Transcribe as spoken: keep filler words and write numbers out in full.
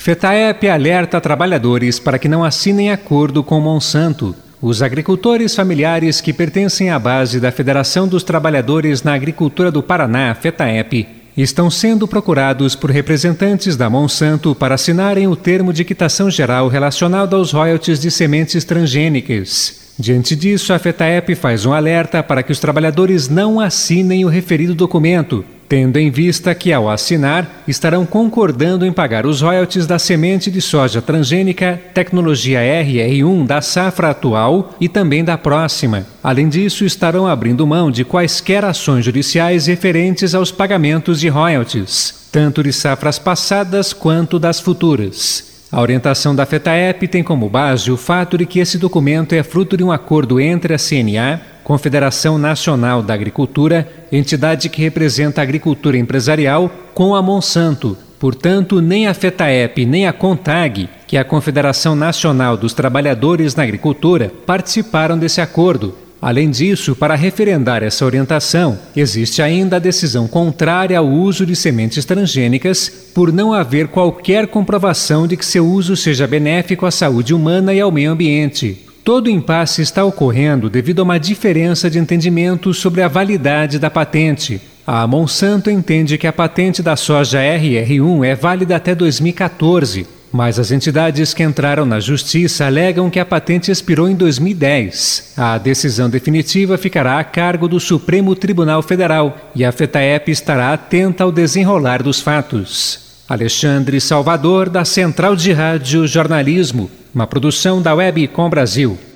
FETAEP alerta trabalhadores para que não assinem acordo com Monsanto. Os agricultores familiares que pertencem à base da Federação dos Trabalhadores na Agricultura do Paraná, FETAEP, estão sendo procurados por representantes da Monsanto para assinarem o termo de quitação geral relacionado aos royalties de sementes transgênicas. Diante disso, a FETAEP faz um alerta para que os trabalhadores não assinem o referido documento, tendo em vista que, ao assinar, estarão concordando em pagar os royalties da semente de soja transgênica tecnologia R R um da safra atual e também da próxima. Além disso, estarão abrindo mão de quaisquer ações judiciais referentes aos pagamentos de royalties, tanto de safras passadas quanto das futuras. A orientação da FETAEP tem como base o fato de que esse documento é fruto de um acordo entre a C N A, Confederação Nacional da Agricultura, entidade que representa a agricultura empresarial, com a Monsanto. Portanto, nem a FETAEP nem a CONTAG, que é a Confederação Nacional dos Trabalhadores na Agricultura, participaram desse acordo. Além disso, para referendar essa orientação, existe ainda a decisão contrária ao uso de sementes transgênicas, por não haver qualquer comprovação de que seu uso seja benéfico à saúde humana e ao meio ambiente. Todo o impasse está ocorrendo devido a uma diferença de entendimento sobre a validade da patente. A Monsanto entende que a patente da soja R R um é válida até dois mil e quatorze, mas as entidades que entraram na justiça alegam que a patente expirou em dois mil e dez. A decisão definitiva ficará a cargo do Supremo Tribunal Federal e a FETAEP estará atenta ao desenrolar dos fatos. Alexandre Salvador, da Central de Rádio Jornalismo, uma produção da Web Com Brasil.